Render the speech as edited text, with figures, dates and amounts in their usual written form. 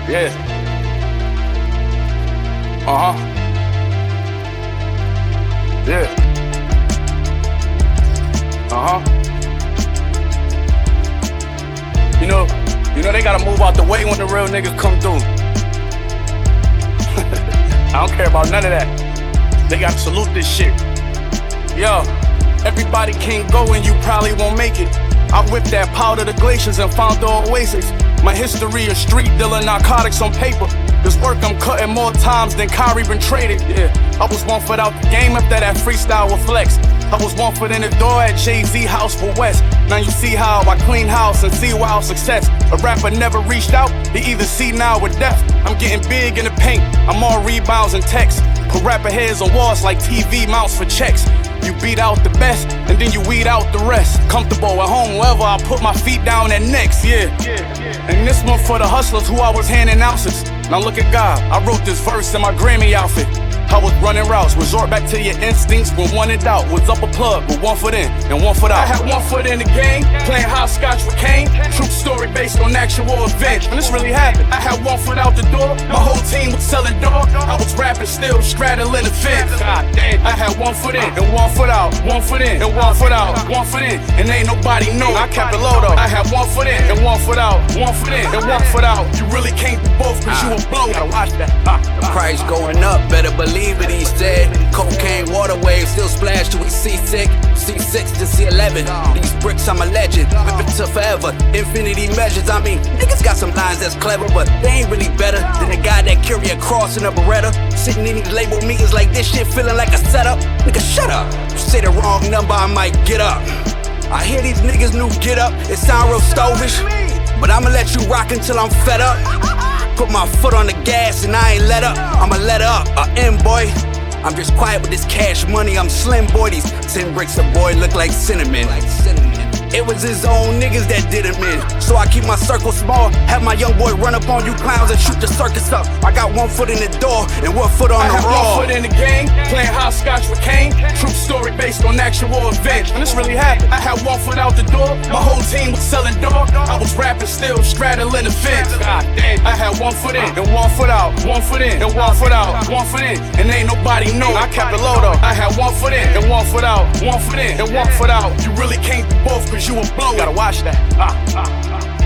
Yeah. Yeah. You know they gotta move out the way when the real niggas come through. I don't care about none of that. They gotta salute this shit. Yo, everybody can't go and you probably won't make it. I whipped that powder the glaciers and found the oasis. My history is street dealer narcotics on paper. This work I'm cutting more times than Kyrie been traded. Yeah, I was 1 foot out the game after that freestyle with Flex. I was 1 foot in the door at Jay-Z house for West. Now you see how I clean house and see wild success. A rapper never reached out, he either see now or deaf. I'm getting big in the paint, I'm all rebounds and texts. Put rapper heads on walls like TV mounts for checks. You beat out the best, and then you weed out the rest. Comfortable at home, wherever I put my feet down at next, yeah. And this one for the hustlers who I was handing ounces. Now look at God, I wrote this verse in my Grammy outfit. I was running routes, resort back to your instincts when one in doubt. Was up a plug with 1 foot in and 1 foot out. I had 1 foot in the game, playing hopscotch with Kane. True story based on actual events, and this really happened. I had 1 foot out the door, my whole team was selling dog. I was rapping still, straddling the fence. God damn, I had 1 foot in and 1 foot out, 1 foot in and 1 foot out, 1 foot in, and ain't nobody know. I kept it low though. I had 1 foot in and 1 foot out, 1 foot in and 1 foot out. You really can't do both cause you a blow. Gotta watch that. The price going up, better believe it, he said. Cocaine water waves still splash till we seasick. C6 to C11, these bricks I'm a legend. Whip it to forever, infinity measures. I mean, niggas got some lines that's clever, but they ain't really better than the guy that carry a cross in a Beretta. Sitting in these label meetings like this shit feeling like a setup. Nigga, shut up. You say the wrong number, I might get up. I hear these niggas new get up, it sound real stovish, but I'ma let you rock until I'm fed up. Put my foot on the gas and I ain't let up. I'ma let up, boy. I'm just quiet with this cash money, I'm slim boy. These 10 bricks a boy look like cinnamon. It was his own niggas that did him in. So I keep my circle small, have my young boy run up on you clowns and shoot the circus up. I got 1 foot in the door and 1 foot on the road. I had 1 foot in the game, playing hopscotch with Kane. True story based on actual events, and this really happened. I had 1 foot out the door, my whole team was selling dog. I was rapping still, straddling the fence. God damn, I had 1 foot in and 1 foot out, 1 foot in and 1 foot out, 1 foot in, and ain't nobody know. I kept it low though. I had 1 foot in and 1 foot out, 1 foot in and 1 foot out. You really can't do both cause you a blow. Gotta watch that.